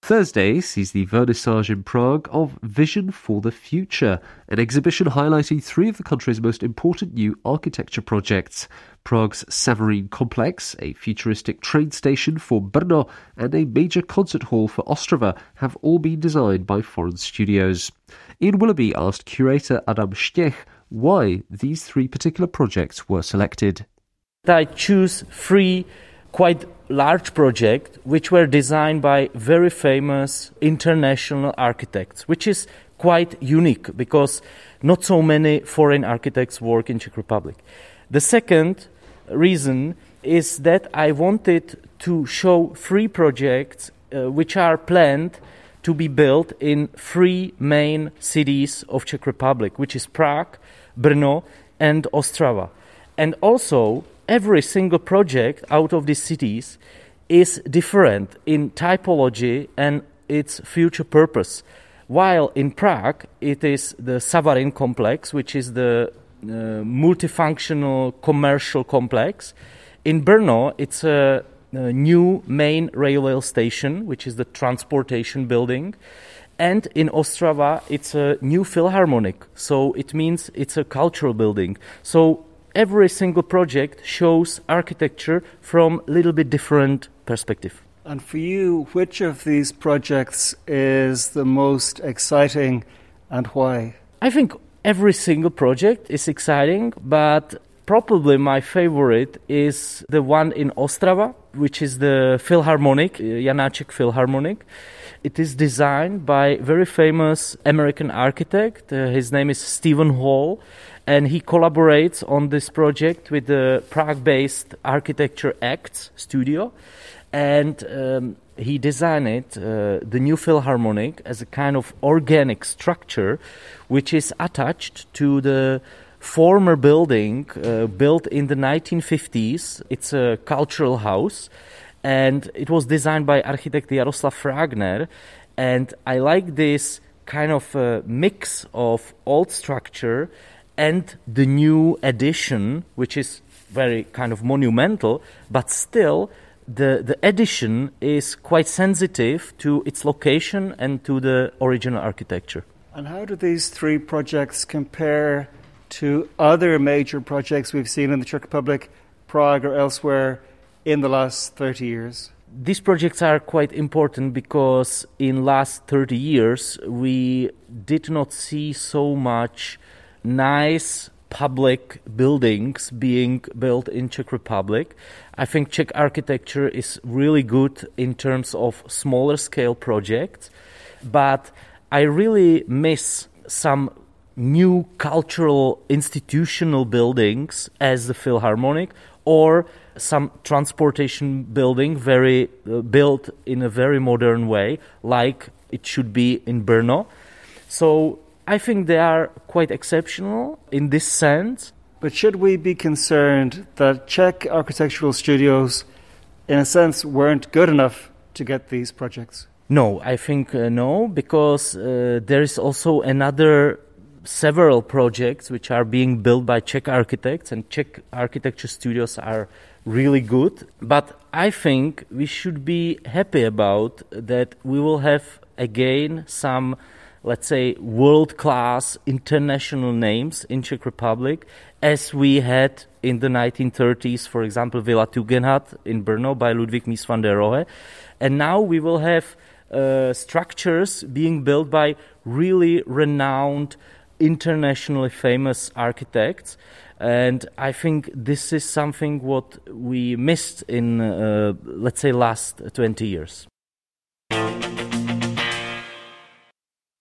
Thursday sees the vernissage in Prague of Vision for the Future, an exhibition highlighting three of the country's most important new architecture projects. Prague's Savarin Complex, a futuristic train station for Brno, and a major concert hall for Ostrava have all been designed by foreign studios. Ian Willoughby asked curator Adam Stech why these three particular projects were selected. I choose three quite large projects which were designed by very famous international architects, which is quite unique because not so many foreign architects work in Czech Republic. The second reason is that I wanted to show three projects which are planned to be built in three main cities of Czech Republic, which is Prague, Brno and Ostrava. And also every single project out of these cities is different in typology and its future purpose. While in Prague, it is the Savarin complex, which is the multifunctional commercial complex. In Brno, it's a new main railway station, which is the transportation building. And in Ostrava, it's a new philharmonic. So it means it's a cultural building. So every single project shows architecture from a little bit different perspective. And for you, which of these projects is the most exciting and why? I think every single project is exciting, but probably my favorite is the one in Ostrava, which is the Philharmonic, Janáček Philharmonic. It is designed by very famous American architect. His name is Stephen Hall, and he collaborates on this project with the Prague-based Architecture Acts studio. And he designed it, the new Philharmonic, as a kind of organic structure which is attached to the former building built in the 1950s. It's a cultural house, and it was designed by architect Jaroslav Fragner. And I like this kind of mix of old structure and the new addition, which is very kind of monumental, but still the addition is quite sensitive to its location and to the original architecture. And how do these three projects compare to other major projects we've seen in the Czech Republic, Prague or elsewhere in the last 30 years? These projects are quite important because in last 30 years we did not see so much nice public buildings being built in Czech Republic. I think Czech architecture is really good in terms of smaller scale projects, but I really miss some new cultural institutional buildings as the Philharmonic or some transportation building built in a very modern way, like it should be in Brno. So I think they are quite exceptional in this sense. But should we be concerned that Czech architectural studios, in a sense, weren't good enough to get these projects? No, I think no, because there is also several projects which are being built by Czech architects, and Czech architecture studios are really good. But I think we should be happy about that we will have again some, let's say, world-class international names in Czech Republic, as we had in the 1930s, for example, Villa Tugendhat in Brno by Ludwig Mies van der Rohe. And now we will have structures being built by really renowned, internationally famous architects. And I think this is something what we missed in, let's say, last 20 years.